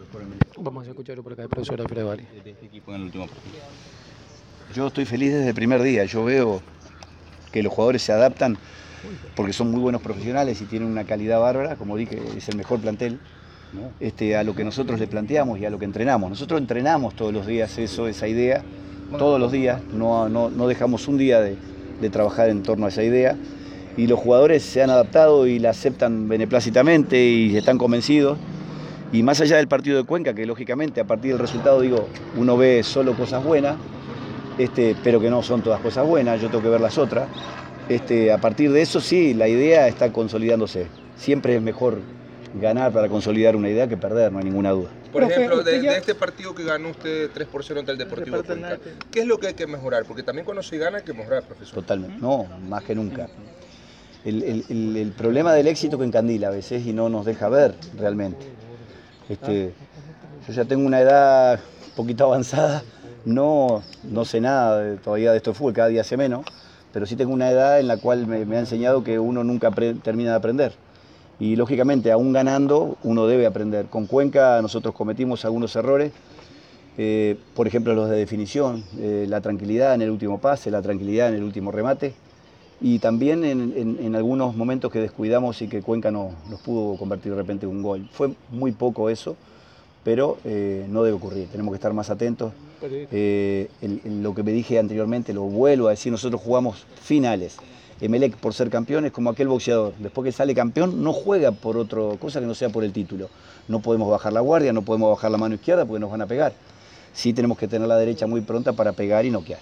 por el Vamos a escucharlo por acá, el profesor Alfredo Arias. de este equipo en el último partido. Yo estoy feliz desde el primer día. Yo veo que los jugadores se adaptan porque son muy buenos profesionales y tienen una calidad bárbara, como dije, es el mejor plantel, a lo que nosotros le planteamos y a lo que entrenamos. Nosotros entrenamos todos los días esa idea, todos los días, no dejamos un día de trabajar en torno a esa idea, y los jugadores se han adaptado y la aceptan beneplácitamente y están convencidos. Y más allá del partido de Cuenca, que lógicamente a partir del resultado, uno ve solo cosas buenas, pero que no son todas cosas buenas, yo tengo que ver las otras. A partir de eso sí, la idea está consolidándose. Siempre es mejor ganar para consolidar una idea que perder, no hay ninguna duda. Por ejemplo, de este partido que ganó usted 3-0 ante el Deportivo Cuenca, ¿qué es lo que hay que mejorar? Porque también cuando se gana hay que mejorar, profesor. Totalmente, no, más que nunca. El problema del éxito que encandila a veces y no nos deja ver realmente. Yo ya tengo una edad un poquito avanzada, no sé nada todavía de esto de fútbol, cada día sé menos, pero sí tengo una edad en la cual me ha enseñado que uno nunca termina de aprender. Y lógicamente, aún ganando, uno debe aprender. Con Cuenca nosotros cometimos algunos errores, por ejemplo los de definición, la tranquilidad en el último pase, la tranquilidad en el último remate, y también en algunos momentos que descuidamos y que Cuenca nos pudo convertir de repente en un gol. Fue muy poco eso, pero no debe ocurrir, tenemos que estar más atentos. Lo que me dije anteriormente, lo vuelvo a decir, nosotros jugamos finales. Emelec, por ser campeón, es como aquel boxeador, después que sale campeón no juega por otra cosa que no sea por el título. No podemos bajar la guardia, no podemos bajar la mano izquierda porque nos van a pegar. Sí tenemos que tener la derecha muy pronta para pegar y noquear.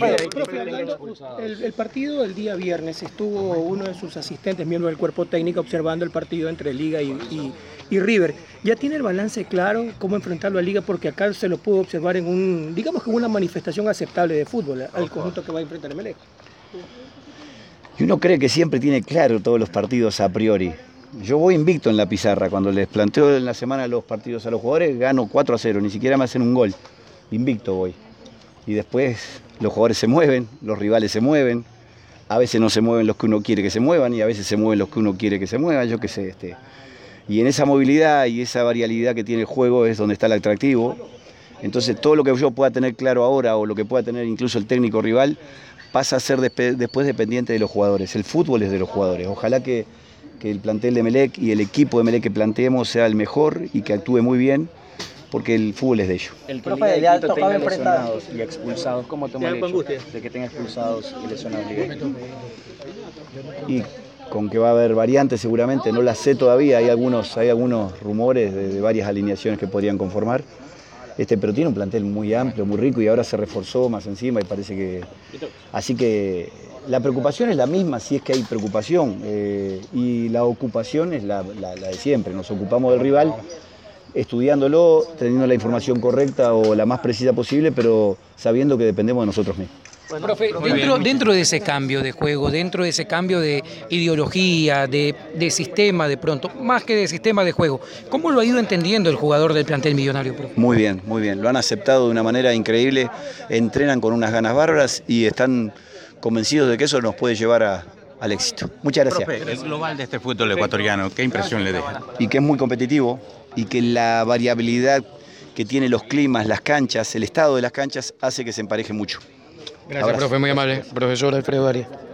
El partido del día viernes estuvo uno de sus asistentes, miembro del cuerpo técnico, observando el partido entre Liga y River. ¿Ya tiene el balance claro cómo enfrentarlo a Liga? Porque acá se lo pudo observar en digamos que una manifestación aceptable de fútbol al conjunto que va a enfrentar Emelec. Y uno cree que siempre tiene claro todos los partidos a priori. Yo voy invicto en la pizarra, cuando les planteo en la semana los partidos a los jugadores, gano 4-0, ni siquiera me hacen un gol. Invicto voy. Y después los jugadores se mueven, los rivales se mueven, a veces no se mueven los que uno quiere que se muevan y a veces se mueven los que uno quiere que se muevan, yo qué sé. Y en esa movilidad y esa variabilidad que tiene el juego es donde está el atractivo. Entonces todo lo que yo pueda tener claro ahora o lo que pueda tener incluso el técnico rival pasa a ser después dependiente de los jugadores. El fútbol es de los jugadores. Ojalá que el plantel de Emelec y el equipo de Emelec que planteemos sea el mejor y que actúe muy bien, porque el fútbol es de ellos. El que Liga de Quito tenga lesionados y expulsados, ¿cómo toma el hecho de que tenga expulsados y lesionados Liga de Quito? Y con que va a haber variantes seguramente, no las sé todavía, hay algunos rumores de varias alineaciones que podrían conformar, pero tiene un plantel muy amplio, muy rico y ahora se reforzó más encima y parece que... Así que la preocupación es la misma, si es que hay preocupación, y la ocupación es la de siempre, nos ocupamos del rival, estudiándolo, teniendo la información correcta o la más precisa posible, pero sabiendo que dependemos de nosotros mismos. Bueno, profe, dentro de ese cambio de juego, dentro de ese cambio de ideología, de sistema de pronto, más que de sistema de juego, ¿cómo lo ha ido entendiendo el jugador del plantel millonario, profe? Muy bien, lo han aceptado de una manera increíble, entrenan con unas ganas bárbaras y están convencidos de que eso nos puede llevar al éxito. Muchas gracias. Profe, el global de este fútbol ecuatoriano, ¿qué impresión le deja? Y que es muy competitivo y que la variabilidad que tiene los climas, las canchas, el estado de las canchas hace que se empareje mucho. Gracias, profe, muy amable. Profesor Alfredo Arias.